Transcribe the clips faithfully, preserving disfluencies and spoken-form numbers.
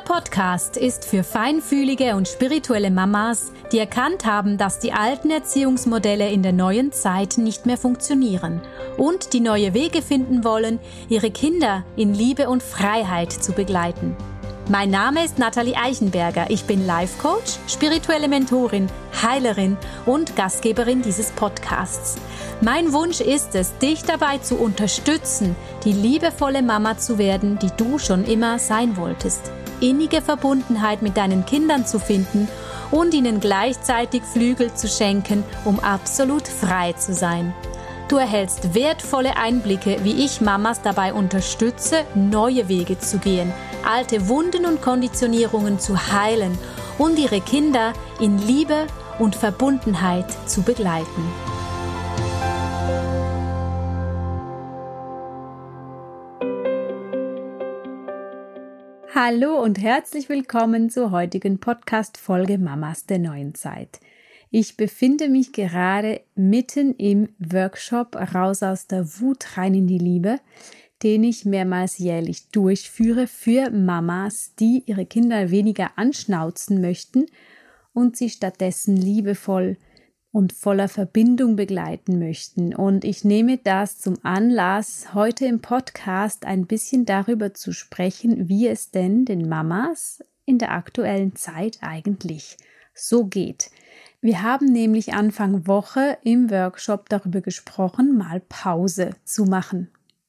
Dieser Podcast ist für feinfühlige und spirituelle Mamas, die erkannt haben, dass die alten Erziehungsmodelle in der neuen Zeit nicht mehr funktionieren und die neue Wege finden wollen, ihre Kinder in Liebe und Freiheit zu begleiten. Mein Name ist Nathalie Eichenberger. Ich bin Life Coach, spirituelle Mentorin, Heilerin und Gastgeberin dieses Podcasts. Mein Wunsch ist es, dich dabei zu unterstützen, die liebevolle Mama zu werden, die du schon immer sein wolltest. Innige Verbundenheit mit deinen Kindern zu finden und ihnen gleichzeitig Flügel zu schenken, um absolut frei zu sein. Du erhältst wertvolle Einblicke, wie ich Mamas dabei unterstütze, neue Wege zu gehen, alte Wunden und Konditionierungen zu heilen und ihre Kinder in Liebe und Verbundenheit zu begleiten. Hallo und herzlich willkommen zur heutigen Podcast-Folge Mamas der neuen Zeit. Ich befinde mich gerade mitten im Workshop Raus aus der Wut rein in die Liebe, den ich mehrmals jährlich durchführe für Mamas, die ihre Kinder weniger anschnauzen möchten und sie stattdessen liebevoll und voller Verbindung begleiten möchten. Und ich nehme das zum Anlass, heute im Podcast ein bisschen darüber zu sprechen, wie es denn den Mamas in der aktuellen Zeit eigentlich so geht. Wir haben nämlich Anfang Woche im Workshop darüber gesprochen, mal Pause zu machen.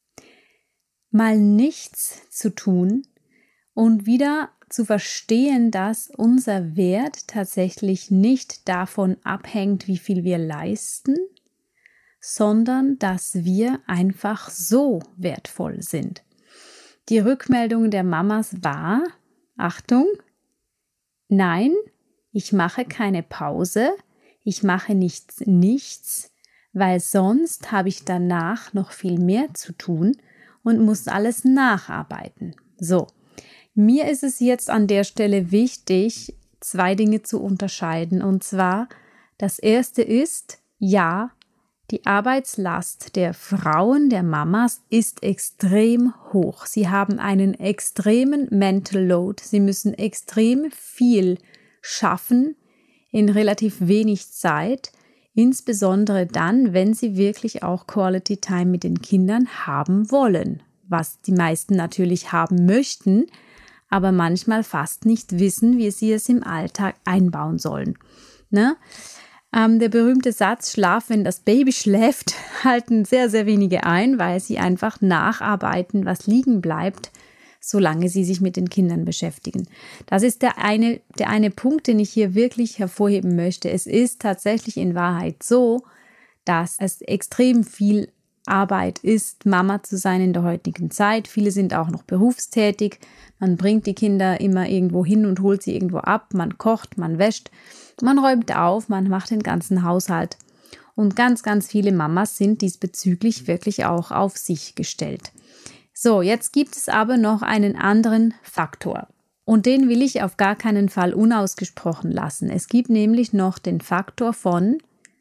Mal nichts zu tun und wieder zu verstehen, dass unser Wert tatsächlich nicht davon abhängt, wie viel wir leisten, sondern dass wir einfach so wertvoll sind. Die Rückmeldung der Mamas war, Achtung, nein, ich mache keine Pause, ich mache nichts, nichts, weil sonst habe ich danach noch viel mehr zu tun und muss alles nacharbeiten. So, mir ist es jetzt an der Stelle wichtig, zwei Dinge zu unterscheiden. Und zwar, das erste ist, ja, die Arbeitslast der Frauen, der Mamas ist extrem hoch. Sie haben einen extremen Mental Load, sie müssen extrem viel schaffen in relativ wenig Zeit, insbesondere dann, wenn sie wirklich auch Quality Time mit den Kindern haben wollen, was die meisten natürlich haben möchten, aber manchmal fast nicht wissen, wie sie es im Alltag einbauen sollen. Ne? Ähm, der berühmte Satz, Schlaf, wenn das Baby schläft, halten sehr, sehr wenige ein, weil sie einfach nacharbeiten, was liegen bleibt, solange sie sich mit den Kindern beschäftigen. Das ist der eine, der eine Punkt, den ich hier wirklich hervorheben möchte. Es ist tatsächlich in Wahrheit so, dass es extrem viel Arbeit ist, Mama zu sein in der heutigen Zeit. Viele sind auch noch berufstätig. Man bringt die Kinder immer irgendwo hin und holt sie irgendwo ab. Man kocht, man wäscht, man räumt auf, man macht den ganzen Haushalt. Und ganz, ganz viele Mamas sind diesbezüglich wirklich auch auf sich gestellt. So, jetzt gibt es aber noch einen anderen Faktor. Und den will ich auf gar keinen Fall unausgesprochen lassen. Es gibt nämlich noch den Faktor von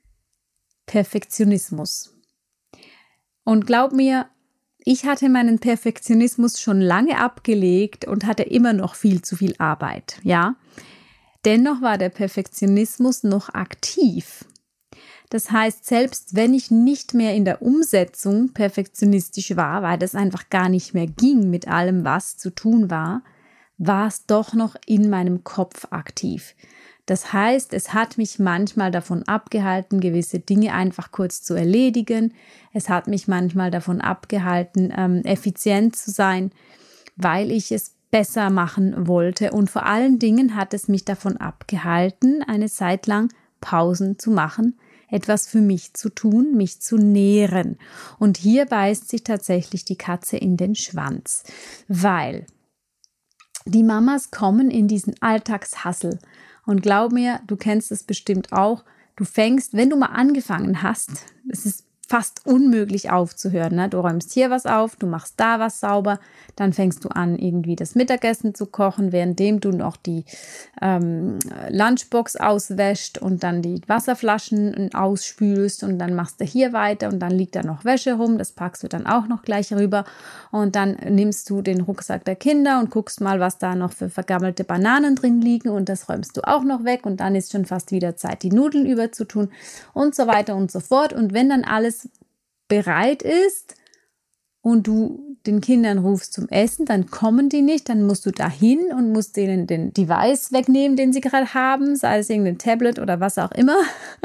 Perfektionismus. Und glaub mir, ich hatte meinen Perfektionismus schon lange abgelegt und hatte immer noch viel zu viel Arbeit, ja. Dennoch war der Perfektionismus noch aktiv. Das heißt, selbst wenn ich nicht mehr in der Umsetzung perfektionistisch war, weil das einfach gar nicht mehr ging mit allem, was zu tun war, war es doch noch in meinem Kopf aktiv. Das heißt, es hat mich manchmal davon abgehalten, gewisse Dinge einfach kurz zu erledigen. Es hat mich manchmal davon abgehalten, ähm, effizient zu sein, weil ich es besser machen wollte. Und vor allen Dingen hat es mich davon abgehalten, eine Zeit lang Pausen zu machen, etwas für mich zu tun, mich zu nähren. Und hier beißt sich tatsächlich die Katze in den Schwanz, weil die Mamas kommen in diesen Alltagshassel. Und glaub mir, du kennst es bestimmt auch, du fängst, wenn du mal angefangen hast, es ist fast unmöglich aufzuhören. Ne? Du räumst hier was auf, du machst da was sauber, dann fängst du an, irgendwie das Mittagessen zu kochen, währenddem du noch die ähm, Lunchbox auswäscht und dann die Wasserflaschen ausspülst und dann machst du hier weiter und dann liegt da noch Wäsche rum, das packst du dann auch noch gleich rüber und dann nimmst du den Rucksack der Kinder und guckst mal, was da noch für vergammelte Bananen drin liegen und das räumst du auch noch weg und dann ist schon fast wieder Zeit, die Nudeln überzutun und so weiter und so fort. Und wenn dann alles bereit ist und du den Kindern rufst zum Essen, dann kommen die nicht, dann musst du dahin und musst denen den Device wegnehmen, den sie gerade haben, sei es irgendein Tablet oder was auch immer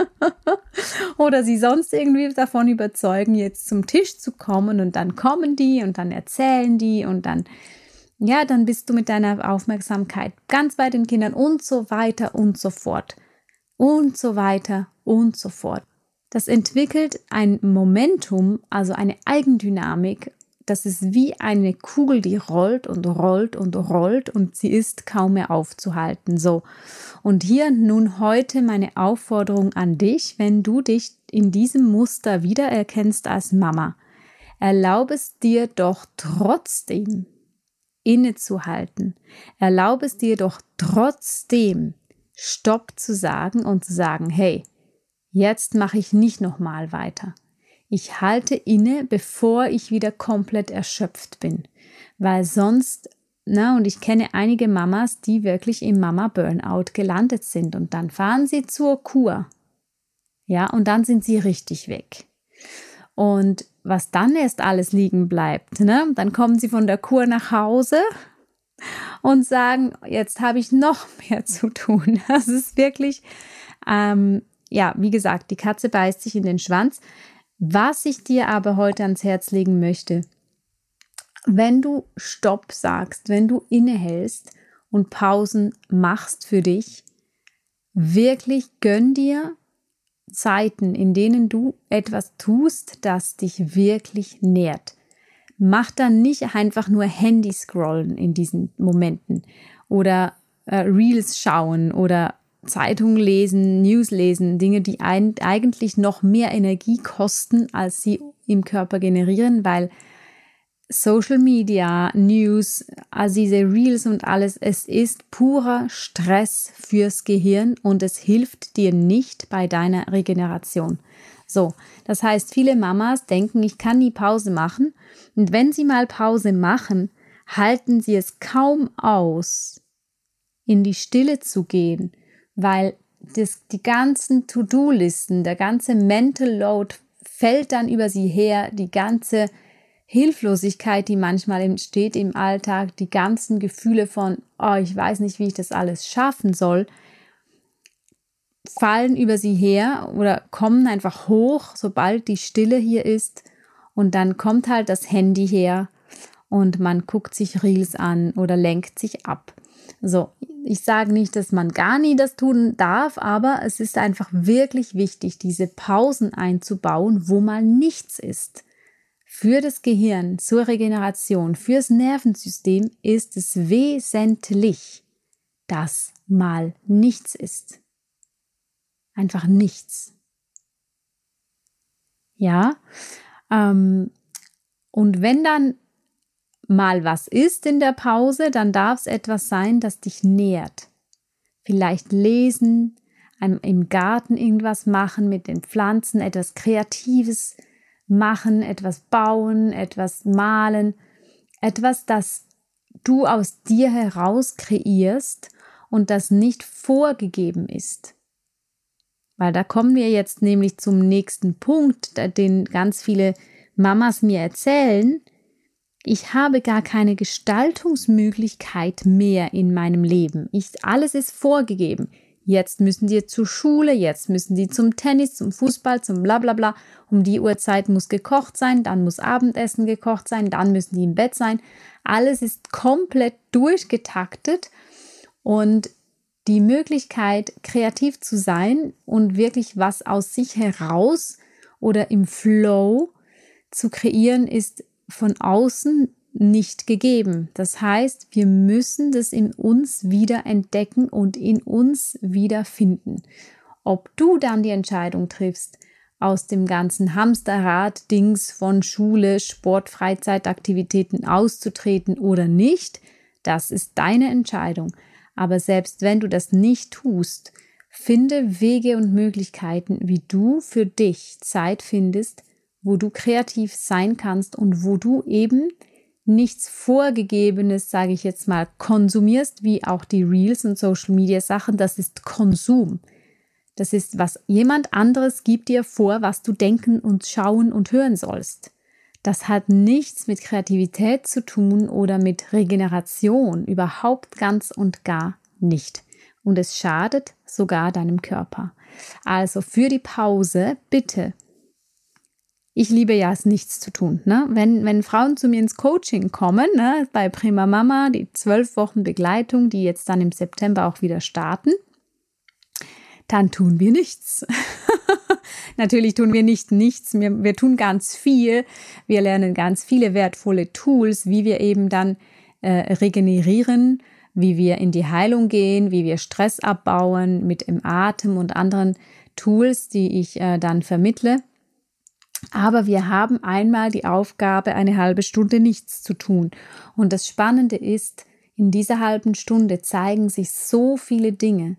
oder sie sonst irgendwie davon überzeugen, jetzt zum Tisch zu kommen und dann kommen die und dann erzählen die und dann, ja, dann bist du mit deiner Aufmerksamkeit ganz bei den Kindern und so weiter und so fort und so weiter und so fort. Das entwickelt ein Momentum, also eine Eigendynamik. Das ist wie eine Kugel, die rollt und rollt und rollt und sie ist kaum mehr aufzuhalten. So. Und hier nun heute meine Aufforderung an dich, wenn du dich in diesem Muster wiedererkennst als Mama. Erlaube es dir doch trotzdem innezuhalten. Erlaube es dir doch trotzdem Stopp zu sagen und zu sagen, hey, jetzt mache ich nicht nochmal weiter. Ich halte inne, bevor ich wieder komplett erschöpft bin. Weil sonst, na, und ich kenne einige Mamas, die wirklich im Mama-Burnout gelandet sind. Und dann fahren sie zur Kur. Ja, und dann sind sie richtig weg. Und was dann erst alles liegen bleibt, ne? Dann kommen sie von der Kur nach Hause und sagen, jetzt habe ich noch mehr zu tun. Das ist wirklich, ähm, ja, wie gesagt, die Katze beißt sich in den Schwanz. Was ich dir aber heute ans Herz legen möchte, wenn du Stopp sagst, wenn du innehältst und Pausen machst für dich, wirklich gönn dir Zeiten, in denen du etwas tust, das dich wirklich nährt. Mach dann nicht einfach nur Handy scrollen in diesen Momenten oder äh, Reels schauen oder Zeitung lesen, News lesen, Dinge, die ein, eigentlich noch mehr Energie kosten, als sie im Körper generieren, weil Social Media, News, also diese Reels und alles, es ist purer Stress fürs Gehirn und es hilft dir nicht bei deiner Regeneration. So, das heißt, viele Mamas denken, ich kann nie Pause machen und wenn sie mal Pause machen, halten sie es kaum aus, in die Stille zu gehen, weil das, die ganzen To-Do-Listen, der ganze Mental Load fällt dann über sie her, die ganze Hilflosigkeit, die manchmal entsteht im Alltag, die ganzen Gefühle von, oh, ich weiß nicht, wie ich das alles schaffen soll, fallen über sie her oder kommen einfach hoch, sobald die Stille hier ist und dann kommt halt das Handy her und man guckt sich Reels an oder lenkt sich ab. So, ich sage nicht, dass man gar nie das tun darf, aber es ist einfach wirklich wichtig, diese Pausen einzubauen, wo mal nichts ist. Für das Gehirn, zur Regeneration, fürs Nervensystem ist es wesentlich, dass mal nichts ist. Einfach nichts. Ja, ähm, und wenn dann mal was ist in der Pause, dann darf es etwas sein, das dich nährt. Vielleicht lesen, im Garten irgendwas machen mit den Pflanzen, etwas Kreatives machen, etwas bauen, etwas malen, etwas, das du aus dir heraus kreierst und das nicht vorgegeben ist. Weil da kommen wir jetzt nämlich zum nächsten Punkt, den ganz viele Mamas mir erzählen. Ich habe gar keine Gestaltungsmöglichkeit mehr in meinem Leben. Ich, alles ist vorgegeben. Jetzt müssen die zur Schule, jetzt müssen die zum Tennis, zum Fußball, zum Blablabla. Um die Uhrzeit muss gekocht sein, dann muss Abendessen gekocht sein, dann müssen die im Bett sein. Alles ist komplett durchgetaktet und die Möglichkeit, kreativ zu sein und wirklich was aus sich heraus oder im Flow zu kreieren, ist von außen nicht gegeben. Das heißt, wir müssen das in uns wieder entdecken und in uns wieder finden. Ob du dann die Entscheidung triffst, aus dem ganzen Hamsterrad-Dings von Schule, Sport, Freizeitaktivitäten auszutreten oder nicht, das ist deine Entscheidung. Aber selbst wenn du das nicht tust, finde Wege und Möglichkeiten, wie du für dich Zeit findest, wo du kreativ sein kannst und wo du eben nichts Vorgegebenes, sage ich jetzt mal, konsumierst, wie auch die Reels und Social Media Sachen. Das ist Konsum. Das ist, was jemand anderes gibt dir vor, was du denken und schauen und hören sollst. Das hat nichts mit Kreativität zu tun oder mit Regeneration, überhaupt ganz und gar nicht. Und es schadet sogar deinem Körper. Also für die Pause bitte. Ich liebe ja es, nichts zu tun. Ne? Wenn, wenn Frauen zu mir ins Coaching kommen, ne, bei Prima Mama, die zwölf Wochen Begleitung, die jetzt dann im September auch wieder starten, dann tun wir nichts. Natürlich tun wir nicht nichts, wir, wir tun ganz viel. Wir lernen ganz viele wertvolle Tools, wie wir eben dann äh, regenerieren, wie wir in die Heilung gehen, wie wir Stress abbauen mit dem Atem und anderen Tools, die ich äh, dann vermittle. Aber wir haben einmal die Aufgabe, eine halbe Stunde nichts zu tun. Und das Spannende ist, in dieser halben Stunde zeigen sich so viele Dinge.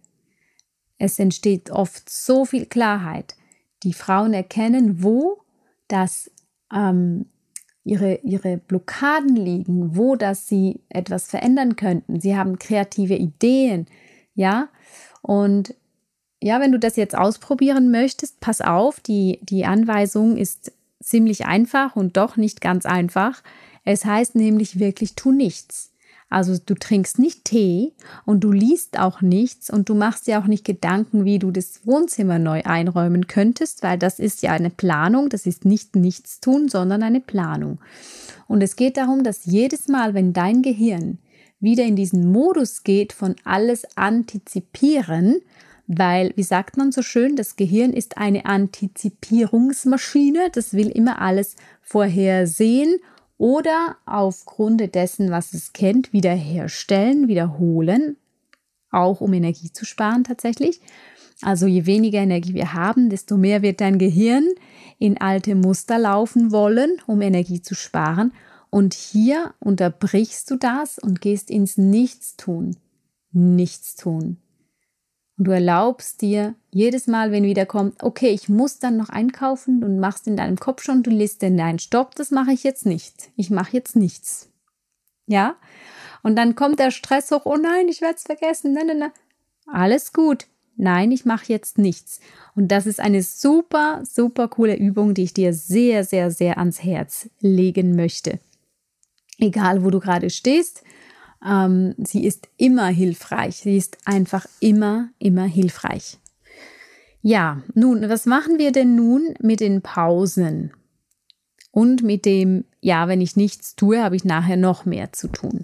Es entsteht oft so viel Klarheit. Die Frauen erkennen, wo das ähm, ihre, ihre Blockaden liegen, wo das sie etwas verändern könnten. Sie haben kreative Ideen, ja. Und ja, wenn du das jetzt ausprobieren möchtest, pass auf, die, die Anweisung ist ziemlich einfach und doch nicht ganz einfach. Es heißt nämlich wirklich, tu nichts. Also du trinkst nicht Tee und du liest auch nichts und du machst dir auch nicht Gedanken, wie du das Wohnzimmer neu einräumen könntest, weil das ist ja eine Planung, das ist nicht nichts tun, sondern eine Planung. Und es geht darum, dass jedes Mal, wenn dein Gehirn wieder in diesen Modus geht von alles antizipieren, weil, wie sagt man so schön, das Gehirn ist eine Antizipierungsmaschine, das will immer alles vorhersehen oder aufgrund dessen, was es kennt, wiederherstellen, wiederholen, auch um Energie zu sparen tatsächlich. Also je weniger Energie wir haben, desto mehr wird dein Gehirn in alte Muster laufen wollen, um Energie zu sparen. Und hier unterbrichst du das und gehst ins Nichtstun. Nichtstun. Und du erlaubst dir jedes Mal, wenn wieder kommt, okay, ich muss dann noch einkaufen und machst in deinem Kopf schon die Liste, nein, stopp, das mache ich jetzt nicht. Ich mache jetzt nichts. Ja? Und dann kommt der Stress hoch, oh nein, ich werde es vergessen. Nein, nein, nein. Alles gut. Nein, ich mache jetzt nichts. Und das ist eine super, super coole Übung, die ich dir sehr, sehr, sehr ans Herz legen möchte. Egal, wo du gerade stehst. Ähm, sie ist immer hilfreich. Sie ist einfach immer, immer hilfreich. Ja, nun, was machen wir denn nun mit den Pausen? Und mit dem, ja, wenn ich nichts tue, habe ich nachher noch mehr zu tun.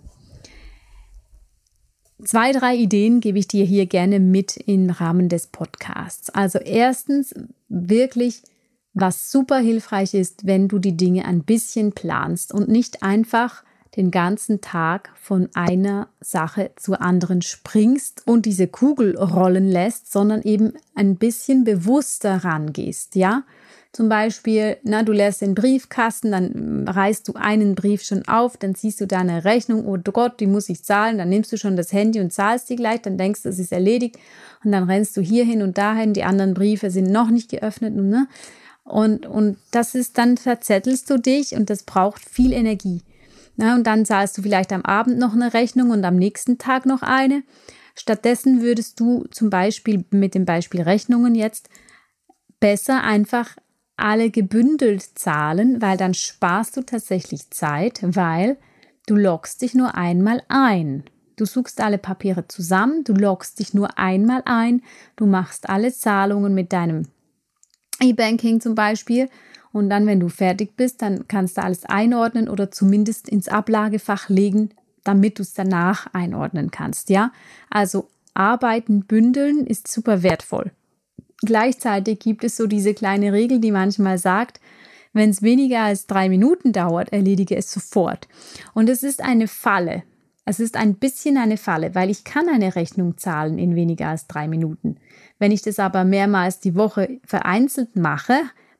Zwei, drei Ideen gebe ich dir hier gerne mit im Rahmen des Podcasts. Also erstens, wirklich, was super hilfreich ist, wenn du die Dinge ein bisschen planst und nicht einfach den ganzen Tag von einer Sache zur anderen springst und diese Kugel rollen lässt, sondern eben ein bisschen bewusster rangehst, ja? Zum Beispiel, na, du lässt den Briefkasten, dann reißt du einen Brief schon auf, dann siehst du deine Rechnung, oh Gott, die muss ich zahlen, dann nimmst du schon das Handy und zahlst die gleich, dann denkst du, es ist erledigt und dann rennst du hier hin und dahin, die anderen Briefe sind noch nicht geöffnet, ne? Und, und das ist, dann verzettelst du dich und das braucht viel Energie. Na, und dann zahlst du vielleicht am Abend noch eine Rechnung und am nächsten Tag noch eine. Stattdessen würdest du zum Beispiel mit dem Beispiel Rechnungen jetzt besser einfach alle gebündelt zahlen, weil dann sparst du tatsächlich Zeit, weil du loggst dich nur einmal ein. Du suchst alle Papiere zusammen, du loggst dich nur einmal ein, du machst alle Zahlungen mit deinem E-Banking zum Beispiel. Und dann, wenn du fertig bist, dann kannst du alles einordnen oder zumindest ins Ablagefach legen, damit du es danach einordnen kannst, ja? Also Arbeiten bündeln ist super wertvoll. Gleichzeitig gibt es so diese kleine Regel, die manchmal sagt, wenn es weniger als drei Minuten dauert, erledige es sofort. Und es ist eine Falle. Es ist ein bisschen eine Falle, weil ich kann eine Rechnung zahlen in weniger als drei Minuten. Wenn ich das aber mehrmals die Woche vereinzelt mache,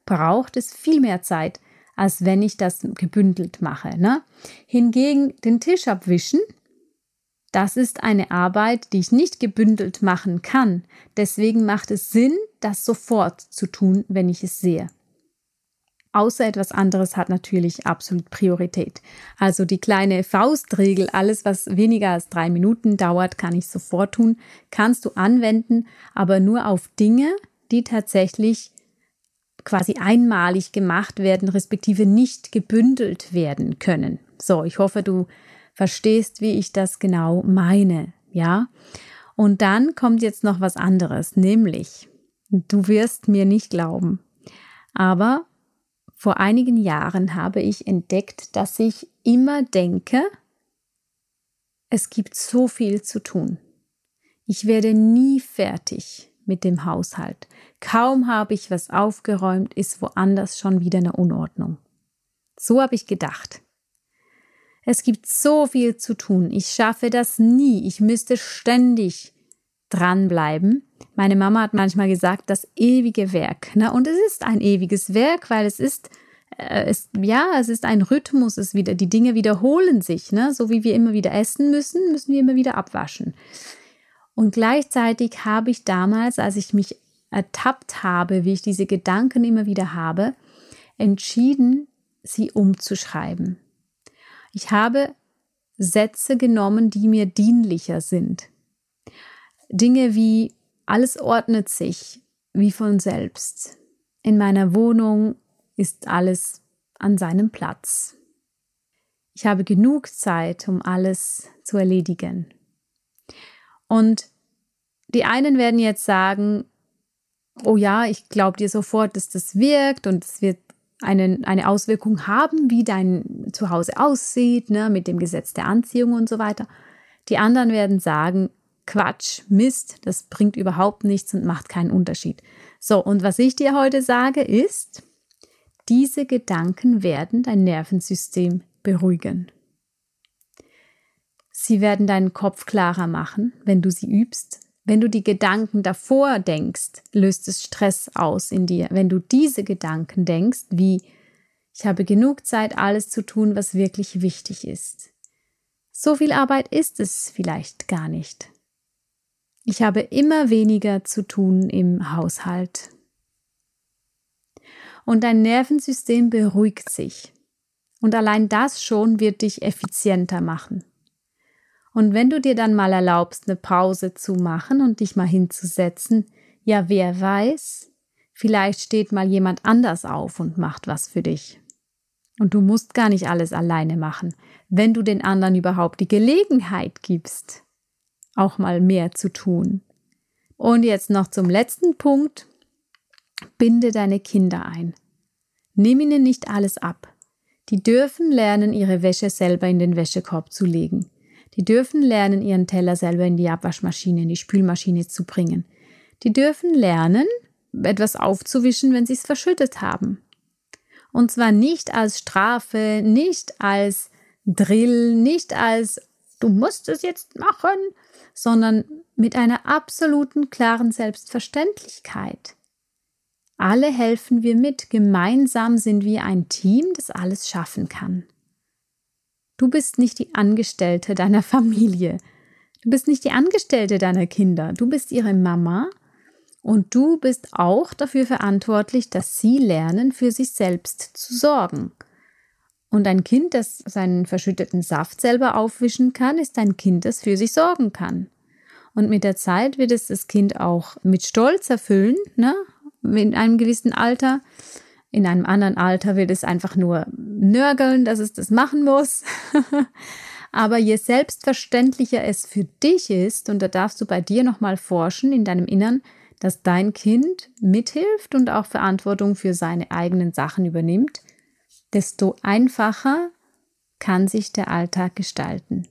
braucht es viel mehr Zeit, als wenn ich das gebündelt mache. Ne? Hingegen den Tisch abwischen, das ist eine Arbeit, die ich nicht gebündelt machen kann. Deswegen macht es Sinn, das sofort zu tun, wenn ich es sehe. Außer etwas anderes hat natürlich absolut Priorität. Also die kleine Faustregel, alles was weniger als drei Minuten dauert, kann ich sofort tun, kannst du anwenden, aber nur auf Dinge, die tatsächlich quasi einmalig gemacht werden, respektive nicht gebündelt werden können. So, ich hoffe, du verstehst, wie ich das genau meine, ja? Und dann kommt jetzt noch was anderes, nämlich, du wirst mir nicht glauben, aber vor einigen Jahren habe ich entdeckt, dass ich immer denke, es gibt so viel zu tun. Ich werde nie fertig mit dem Haushalt. Kaum habe ich was aufgeräumt, ist woanders schon wieder eine Unordnung. So habe ich gedacht. Es gibt so viel zu tun. Ich schaffe das nie. Ich müsste ständig dranbleiben. Meine Mama hat manchmal gesagt, das ewige Werk. Ne? Und es ist ein ewiges Werk, weil es ist, äh, es, ja, es ist ein Rhythmus. Es wieder, die Dinge wiederholen sich. Ne? So wie wir immer wieder essen müssen, müssen wir immer wieder abwaschen. Und gleichzeitig habe ich damals, als ich mich ertappt habe, wie ich diese Gedanken immer wieder habe, entschieden, sie umzuschreiben. Ich habe Sätze genommen, die mir dienlicher sind. Dinge wie, alles ordnet sich wie von selbst. In meiner Wohnung ist alles an seinem Platz. Ich habe genug Zeit, um alles zu erledigen. Und die einen werden jetzt sagen, oh ja, ich glaube dir sofort, dass das wirkt und es wird eine, eine Auswirkung haben, wie dein Zuhause aussieht, ne, mit dem Gesetz der Anziehung und so weiter. Die anderen werden sagen, Quatsch, Mist, das bringt überhaupt nichts und macht keinen Unterschied. So, und was ich dir heute sage ist, diese Gedanken werden dein Nervensystem beruhigen. Sie werden deinen Kopf klarer machen, wenn du sie übst. Wenn du die Gedanken davor denkst, löst es Stress aus in dir. Wenn du diese Gedanken denkst, wie ich habe genug Zeit, alles zu tun, was wirklich wichtig ist. So viel Arbeit ist es vielleicht gar nicht. Ich habe immer weniger zu tun im Haushalt. Und dein Nervensystem beruhigt sich. Und allein das schon wird dich effizienter machen. Und wenn du dir dann mal erlaubst, eine Pause zu machen und dich mal hinzusetzen, ja, wer weiß, vielleicht steht mal jemand anders auf und macht was für dich. Und du musst gar nicht alles alleine machen, wenn du den anderen überhaupt die Gelegenheit gibst, auch mal mehr zu tun. Und jetzt noch zum letzten Punkt. Binde deine Kinder ein. Nimm ihnen nicht alles ab. Die dürfen lernen, ihre Wäsche selber in den Wäschekorb zu legen. Die dürfen lernen, ihren Teller selber in die Abwaschmaschine, in die Spülmaschine zu bringen. Die dürfen lernen, etwas aufzuwischen, wenn sie es verschüttet haben. Und zwar nicht als Strafe, nicht als Drill, nicht als du musst es jetzt machen, sondern mit einer absoluten, klaren Selbstverständlichkeit. Alle helfen wir mit, gemeinsam sind wir ein Team, das alles schaffen kann. Du bist nicht die Angestellte deiner Familie. Du bist nicht die Angestellte deiner Kinder. Du bist ihre Mama und du bist auch dafür verantwortlich, dass sie lernen, für sich selbst zu sorgen. Und ein Kind, das seinen verschütteten Saft selber aufwischen kann, ist ein Kind, das für sich sorgen kann. Und mit der Zeit wird es das Kind auch mit Stolz erfüllen, ne? In einem gewissen Alter. In einem anderen Alter wird es einfach nur nörgeln, dass es das machen muss. Aber je selbstverständlicher es für dich ist, und da darfst du bei dir nochmal forschen in deinem Innern, dass dein Kind mithilft und auch Verantwortung für seine eigenen Sachen übernimmt, desto einfacher kann sich der Alltag gestalten.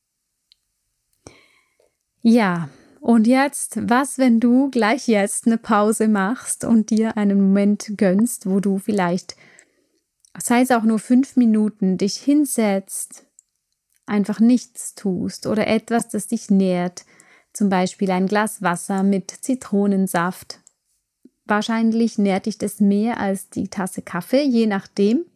Ja, und jetzt, was, wenn du gleich jetzt eine Pause machst und dir einen Moment gönnst, wo du vielleicht, sei es auch nur fünf Minuten, dich hinsetzt, einfach nichts tust oder etwas, das dich nährt, zum Beispiel ein Glas Wasser mit Zitronensaft, wahrscheinlich nährt dich das mehr als die Tasse Kaffee, je nachdem.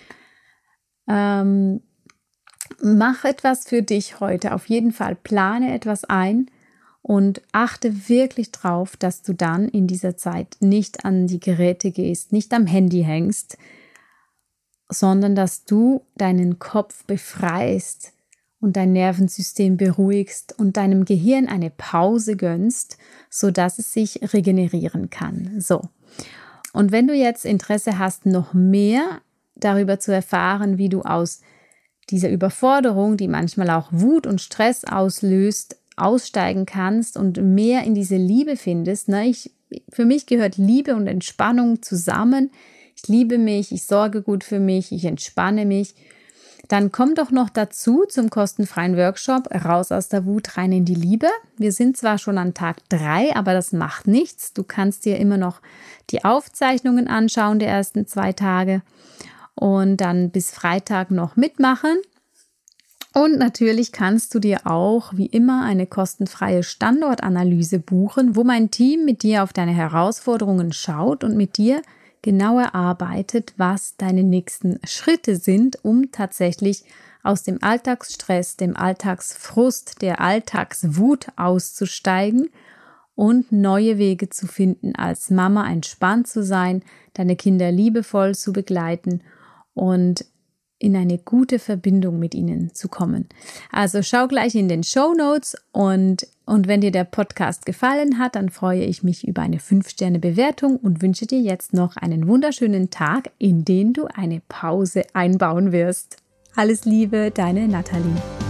Ähm, mach etwas für dich heute. Auf jeden Fall plane etwas ein und achte wirklich drauf, dass du dann in dieser Zeit nicht an die Geräte gehst, nicht am Handy hängst, sondern dass du deinen Kopf befreist und dein Nervensystem beruhigst und deinem Gehirn eine Pause gönnst, sodass es sich regenerieren kann. So. Und wenn du jetzt Interesse hast, noch mehr darüber zu erfahren, wie du aus dieser Überforderung, die manchmal auch Wut und Stress auslöst, aussteigen kannst und mehr in diese Liebe findest, ne? Ich, für mich gehört Liebe und Entspannung zusammen. Ich liebe mich, ich sorge gut für mich, ich entspanne mich. Dann komm doch noch dazu zum kostenfreien Workshop Raus aus der Wut, rein in die Liebe. Wir sind zwar schon an Tag drei, aber das macht nichts. Du kannst dir immer noch die Aufzeichnungen anschauen der ersten zwei Tage und dann bis Freitag noch mitmachen. Und natürlich kannst du dir auch wie immer eine kostenfreie Standortanalyse buchen, wo mein Team mit dir auf deine Herausforderungen schaut und mit dir genau erarbeitet, was deine nächsten Schritte sind, um tatsächlich aus dem Alltagsstress, dem Alltagsfrust, der Alltagswut auszusteigen und neue Wege zu finden, als Mama entspannt zu sein, deine Kinder liebevoll zu begleiten und in eine gute Verbindung mit ihnen zu kommen. Also schau gleich in den Shownotes und, und wenn dir der Podcast gefallen hat, dann freue ich mich über eine fünf Sterne Bewertung und wünsche dir jetzt noch einen wunderschönen Tag, in den du eine Pause einbauen wirst. Alles Liebe, deine Nathalie.